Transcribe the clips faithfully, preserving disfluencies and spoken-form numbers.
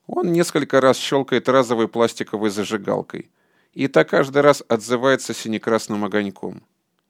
Он несколько раз щелкает разовой пластиковой зажигалкой, и та каждый раз отзывается синекрасным огоньком.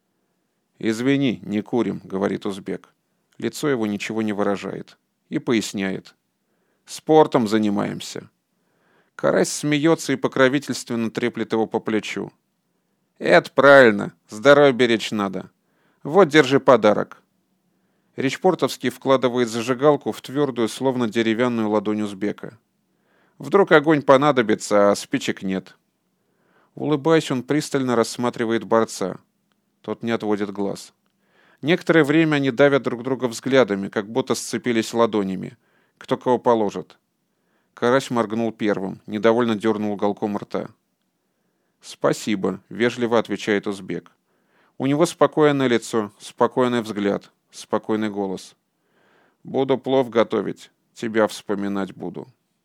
«Извини, не курим», — говорит узбек. Лицо его ничего не выражает. И поясняет. «Спортом занимаемся». Карась смеется и покровительственно треплет его по плечу. «Это правильно, здоровье беречь надо. Вот, держи подарок». Речпортовский вкладывает зажигалку в твердую, словно деревянную ладонь узбека. Вдруг огонь понадобится, а спичек нет. Улыбаясь, он пристально рассматривает борца. Тот не отводит глаз. Некоторое время они давят друг друга взглядами, как будто сцепились ладонями. Кто кого положит. Карась моргнул первым, недовольно дернул уголком рта. «Спасибо», — вежливо отвечает узбек. У него спокойное лицо, спокойный взгляд, спокойный голос. «Буду плов готовить, тебя вспоминать буду».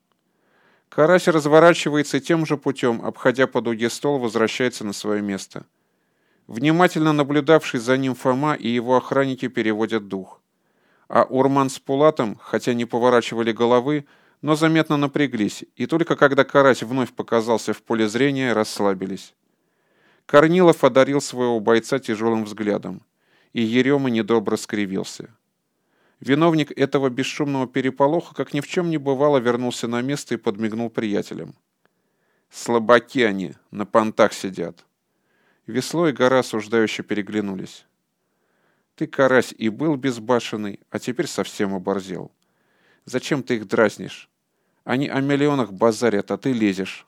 Карась разворачивается тем же путем, обходя по дуге стол, возвращается на свое место. Внимательно наблюдавший за ним Фома и его охранники переводят дух. А Урман с Пулатом, хотя не поворачивали головы, но заметно напряглись, и только когда Карась вновь показался в поле зрения, расслабились. Корнилов одарил своего бойца тяжелым взглядом, и Ерема недобро скривился. Виновник этого бесшумного переполоха, как ни в чем не бывало, вернулся на место и подмигнул приятелям. «Слабаки они, на понтах сидят». Весло и Гора осуждающе переглянулись. «Ты, Карась, и был безбашенный, а теперь совсем оборзел. Зачем ты их дразнишь? Они о миллионах базарят, а ты лезешь».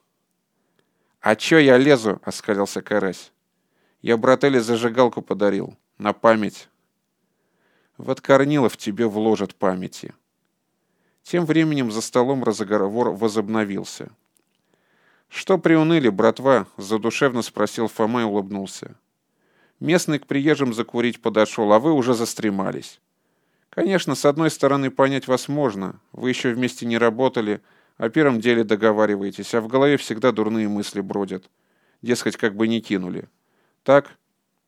«А чё я лезу?» — оскалился Карась. «Я брателе зажигалку подарил. На память». «Вот Корнилов тебе вложит памяти». Тем временем за столом разговор возобновился. «Что приуныли, братва?» — задушевно спросил Фома и улыбнулся. «Местный к приезжим закурить подошел, а вы уже застремались. Конечно, с одной стороны, понять вас можно. Вы еще вместе не работали, о первом деле договариваетесь, а в голове всегда дурные мысли бродят. Дескать, как бы не кинули. Так?